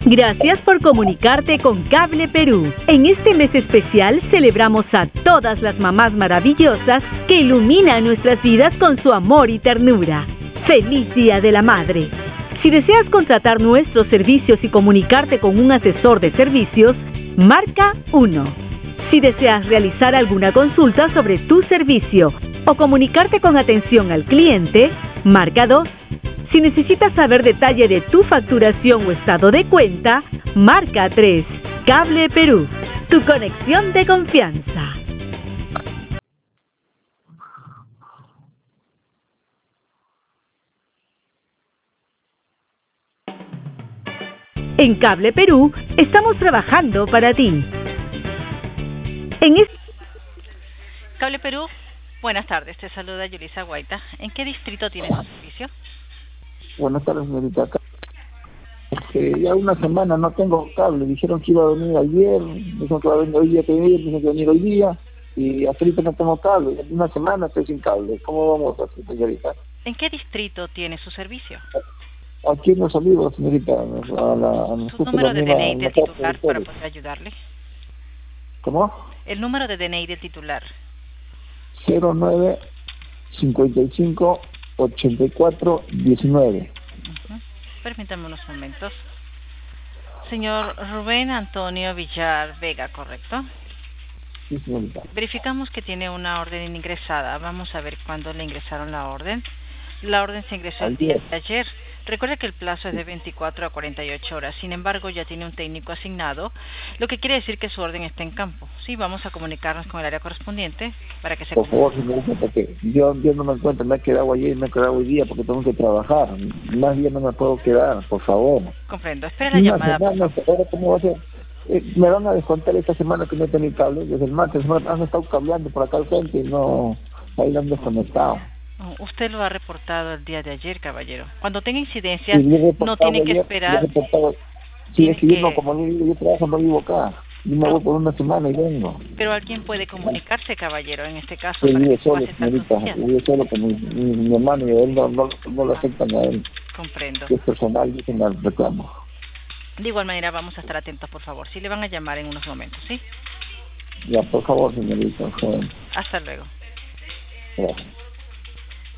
Gracias por comunicarte con Cable Perú. En este mes especial celebramos a todas las mamás maravillosas que iluminan nuestras vidas con su amor y ternura. ¡Feliz Día de la Madre! Si deseas contratar nuestros servicios y comunicarte con un asesor de servicios, marca 1. Si deseas realizar alguna consulta sobre tu servicio o comunicarte con atención al cliente, marca 2. Si necesitas saber detalle de tu facturación o estado de cuenta, marca 3. Cable Perú, tu conexión de confianza. En Cable Perú estamos trabajando para ti. Cable Perú, buenas tardes, te saluda Yulisa Guaita. ¿En qué distrito tienes tu servicio? Buenas tardes, señorita. Ya una semana no tengo cable. Dijeron que iba a venir ayer, dijeron que iba a venir hoy día, dijeron que iba a venir hoy día, y hasta ahorita no tengo cable. Una semana estoy sin cable. ¿Cómo vamos a hacer, señorita? ¿En qué distrito tiene su servicio? Aquí en Los Olivos, señorita. ¿Su número de DNI del titular para poder ayudarle? ¿Cómo? El número de DNI del titular. 09 55 84 19. Permítame unos momentos. Señor Rubén Antonio Villar Vega, ¿correcto? Sí, señorita. Verificamos que tiene una orden ingresada. Vamos a ver cuándo le ingresaron la orden. La orden se ingresó el día de ayer. Recuerde que el plazo es de 24 a 48 horas. Sin embargo, ya tiene un técnico asignado, lo que quiere decir que su orden está en campo. Sí, vamos a comunicarnos con el área correspondiente para que se Por favor, señorita, porque yo no me encuentro, me he quedado ayer y me he quedado hoy día porque tengo que trabajar. Más bien no me puedo quedar, por favor. Comprendo. Espera la llamada. Ahora, ¿cómo va a ser? Me van a descontar esta semana que no he tenido cable. Desde el martes han estado cableando por acá al frente y no, ahí lo han desconectado. Usted lo ha reportado el día de ayer, caballero. Cuando tenga incidencias, no tiene que esperar. Sí, es que yo no, como yo trabajo, no vivo acá. Yo me voy por una semana y vengo. Pero alguien puede comunicarse, caballero, en este caso. Sí, vive solo, señorita. Vive solo con mi hermano y él no lo aceptan a él. Comprendo. Que es personal, dicen al reclamo. De igual manera, vamos a estar atentos, por favor. Sí, le van a llamar en unos momentos, ¿sí? Ya, por favor, señorita. Hasta luego. Gracias.